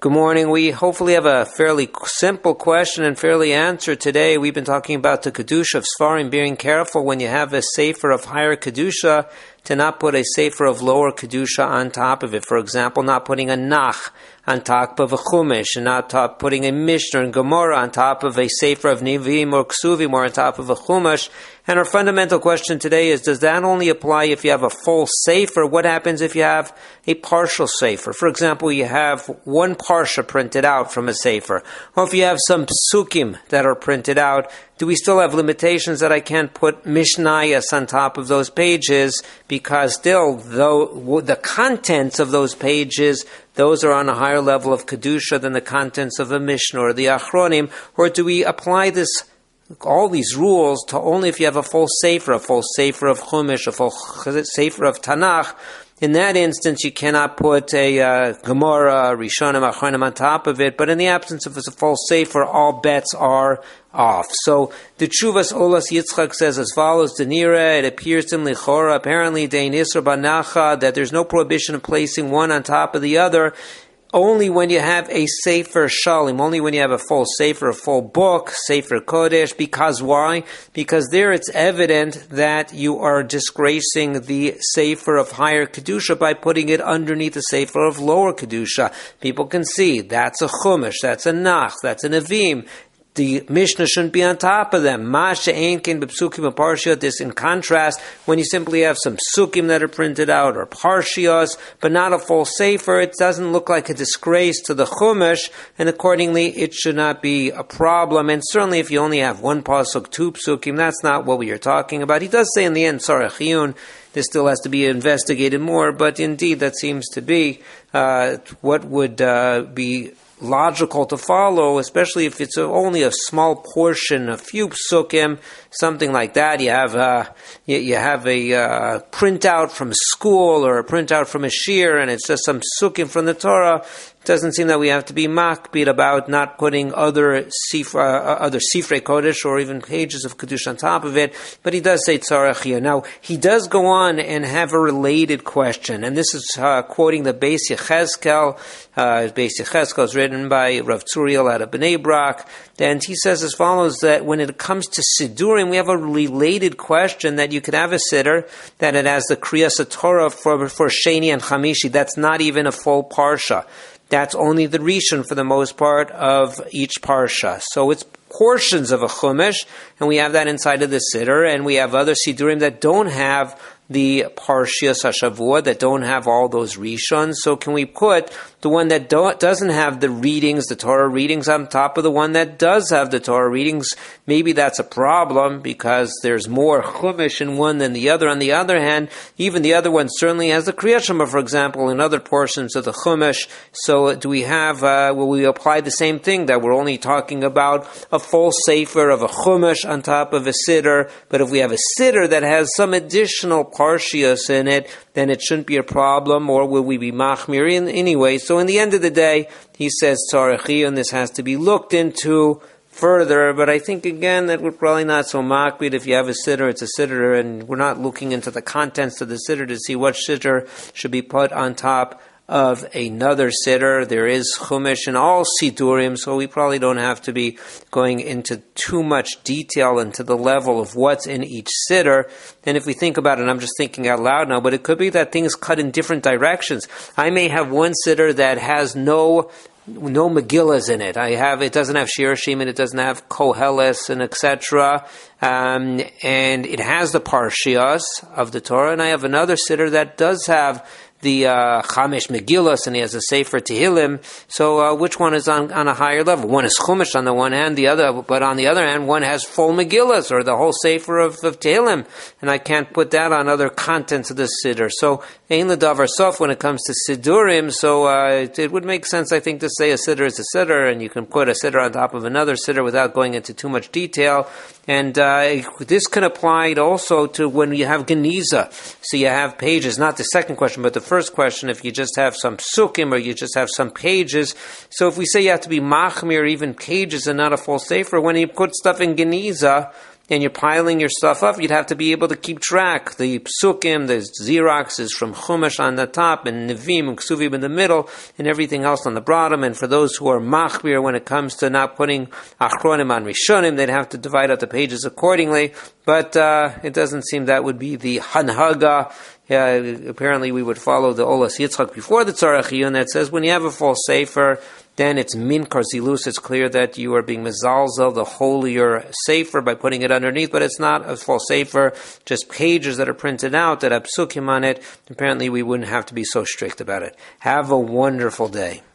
Good morning. We hopefully have a fairly simple question and fairly answer today. We've been talking about the Kedusha of Sfarim, being careful when you have a sefer of higher Kedusha to not put a sefer of lower Kedusha on top of it. For example, not putting a Nach on top of a Chumash, and not putting a Mishnah and Gemara on top of a sefer of Nevi'im or Ksuvim or on top of a Chumash. And our fundamental question today is, does that only apply if you have a full sefer? What happens if you have a partial sefer? For example, you have one parsha printed out from a sefer, or if you have some psukim that are printed out, do we still have limitations that I can't put mishnayos on top of those pages, because still, though the contents of those pages, those are on a higher level of kedusha than the contents of the Mishnah or the Achronim? Or do we apply all these rules to only if you have a full sefer of Chumash, a full sefer of Tanakh? In that instance, you cannot put a Gemara, Rishonim, Achronim on top of it, but in the absence of a full sefer, all bets are off. So the Tshuvas Olas Yitzchak says as follows: Denira, it appears to Lichora, apparently Dein Isra Banacha, that there's no prohibition of placing one on top of the other, only when you have a Sefer Shalim, only when you have a full Sefer, a full book, Sefer Kodesh. Because why? Because there it's evident that you are disgracing the Sefer of higher Kedusha by putting it underneath the Sefer of lower Kedusha. People can see that's a Chumash, that's a Nach, that's a Nevi'im. The Mishnah shouldn't be on top of them. Masha Einkin b'psukim and parshiyot. This in contrast, when you simply have some psukim that are printed out or parshiyos, but not a full sefer, it doesn't look like a disgrace to the chumash, and accordingly, it should not be a problem. And certainly, if you only have one pasuk, two psukim, that's not what we are talking about. He does say in the end, Tzarech Iyun. This still has to be investigated more, but indeed, that seems to be what would be logical to follow, especially if it's only a small portion, a few psukim, something like that. You have a printout from school or a printout from a shir, and it's just some psukim from the Torah. It doesn't seem that we have to be makpid about not putting other sifrei kodesh or even pages of kedusha on top of it. But he does say tzarech here. Now he does go on and have a related question, and this is quoting the Beis Yechezkel. Beis Yechezkel is written by Rav Tzuriel out of Bnei Brak, and he says as follows: that when it comes to sidurim, we have a related question, that you could have a siddur that it has the kriyas Torah for Sheni and Chamishi. That's not even a full parsha. That's only the rishon for the most part of each parsha. So it's portions of a chumash, and we have that inside of the siddur, and we have other sidurim that don't have the Parshiyas HaShavua, that don't have all those rishons. So can we put the one that doesn't have the readings, the Torah readings, on top of the one that does have the Torah readings? Maybe that's a problem because there's more chumash in one than the other. On the other hand, even the other one certainly has the Kriyat Shema, for example, in other portions of the chumash. So do we have, will we apply the same thing, that we're only talking about a full sefer of a chumash on top of a siddur, but if we have a siddur that has some additional parshias in it, then it shouldn't be a problem, or will we be machmir anyway? So in the end of the day, he says tzarech iyun, this has to be looked into further, but I think again that we're probably not so makbid. If you have a siddur, it's a siddur, and we're not looking into the contents of the siddur to see what siddur should be put on top of another siddur. There is chumash in all sidurim, so we probably don't have to be going into too much detail into the level of what's in each siddur. And if we think about it, I'm just thinking out loud now, but it could be that things cut in different directions. I may have one siddur that has no Megillas in it. It doesn't have Shirashim, and it doesn't have Koheles and etc. And it has the Parshias of the Torah, and I have another siddur that does have the Chamesh Megillas, and he has a Sefer Tehillim. So which one is on a higher level? One is Chumash on the one hand, but on the other hand, one has full Megillas, or the whole Sefer of Tehillim, and I can't put that on other contents of the Siddur. So Ein L'Davar Sof when it comes to Siddurim, so it would make sense, I think, to say a Siddur is a Siddur, and you can put a Siddur on top of another Siddur without going into too much detail. And this can apply also to when you have Geniza. So you have pages, not the second question, but the first question, if you just have some psukim or you just have some pages. So if we say you have to be machmir, even pages and not a full sefer, when you put stuff in Geniza, and you're piling your stuff up, you'd have to be able to keep track. The psukim, the Xerox is from Chumash on the top, and Nevim and Ksuvim in the middle, and everything else on the bottom. And for those who are machbir, when it comes to not putting achronim on rishonim, they'd have to divide up the pages accordingly. But it doesn't seem that would be the hanhaga. Apparently we would follow the Olas Yitzchak before the Tzarech Iyun that says when you have a full sefer, then it's min karzilus. It's clear that you are being mezalzel, the holier sefer, by putting it underneath, but it's not a full sefer, just pages that are printed out that have psukim on it. Apparently we wouldn't have to be so strict about it. Have a wonderful day.